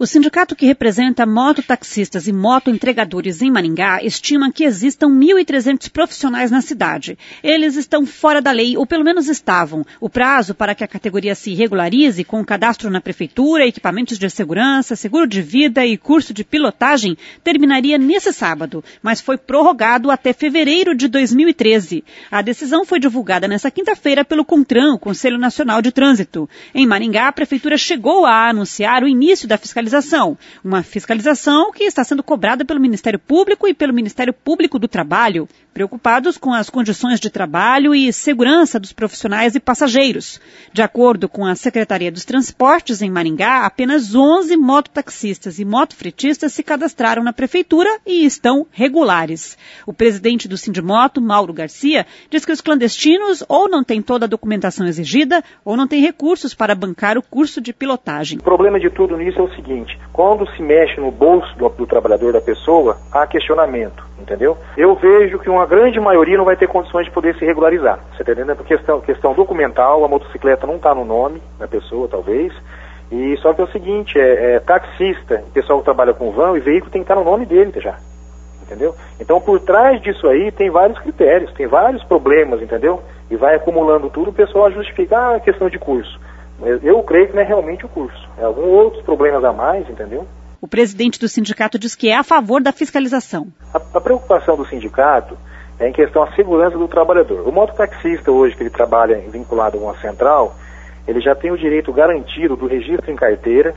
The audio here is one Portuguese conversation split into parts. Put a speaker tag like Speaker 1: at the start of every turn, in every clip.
Speaker 1: O sindicato que representa mototaxistas e motoentregadores em Maringá estima que existam 1.300 profissionais na cidade. Eles estão fora da lei, ou pelo menos estavam. O prazo para que a categoria se regularize com cadastro na prefeitura, equipamentos de segurança, seguro de vida e curso de pilotagem terminaria nesse sábado, mas foi prorrogado até fevereiro de 2013. A decisão foi divulgada nesta quinta-feira pelo CONTRAN, o Conselho Nacional de Trânsito. Em Maringá, a prefeitura chegou a anunciar o início da fiscalização. Uma fiscalização que está sendo cobrada pelo Ministério Público e pelo Ministério Público do Trabalho, preocupados com as condições de trabalho e segurança dos profissionais e passageiros. De acordo com a Secretaria dos Transportes em Maringá, apenas 11 mototaxistas e motofretistas se cadastraram na prefeitura e estão regulares. O presidente do Sindimoto, Mauro Garcia, diz que os clandestinos ou não têm toda a documentação exigida ou não têm recursos para bancar o curso de pilotagem.
Speaker 2: O problema de tudo nisso é o seguinte: quando se mexe no bolso do trabalhador, da pessoa, há questionamento, entendeu? Eu vejo que uma grande maioria não vai ter condições de poder se regularizar. Você está entendendo? Por questão documental, a motocicleta não está no nome da pessoa, talvez. E só que é o seguinte, taxista, pessoal que trabalha com van e veículo tem que estar no nome dele já. Entendeu? Então, por trás disso aí, tem vários critérios, tem vários problemas, entendeu? E vai acumulando tudo, o pessoal justifica a questão de curso. Eu creio que não é realmente o curso. É alguns outros problemas a mais, entendeu?
Speaker 1: O presidente do sindicato diz que é a favor da fiscalização.
Speaker 2: A preocupação do sindicato é em questão à segurança do trabalhador. O mototaxista hoje, que ele trabalha vinculado a uma central, ele já tem o direito garantido do registro em carteira,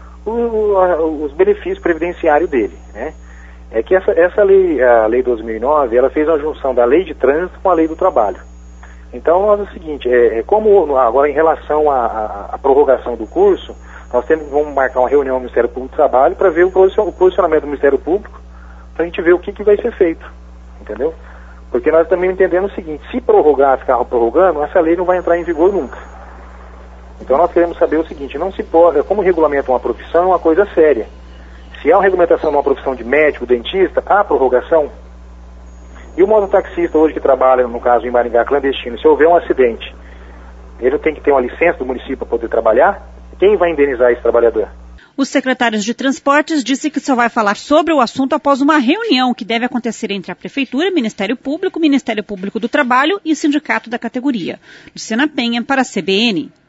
Speaker 2: os benefícios previdenciários dele, né? É que essa lei, a Lei 2009, ela fez a junção da Lei de Trânsito com a Lei do Trabalho. Então, é o seguinte, como agora em relação à prorrogação do curso, nós vamos marcar uma reunião no Ministério Público do Trabalho para ver o posicionamento do Ministério Público, para a gente ver o que vai ser feito, entendeu? Porque nós também entendemos o seguinte: se prorrogar, ficar prorrogando, essa lei não vai entrar em vigor nunca. Então nós queremos saber o seguinte: não se pode, como regulamenta uma profissão, é uma coisa séria. Se há uma regulamentação de uma profissão de médico, dentista, há prorrogação. E o mototaxista hoje que trabalha, no caso em Maringá, clandestino, se houver um acidente, ele tem que ter uma licença do município para poder trabalhar? Quem vai indenizar esse trabalhador?
Speaker 1: Os secretários de Transportes disse que só vai falar sobre o assunto após uma reunião que deve acontecer entre a Prefeitura, Ministério Público do Trabalho e Sindicato da categoria. Luciana Penha para a CBN.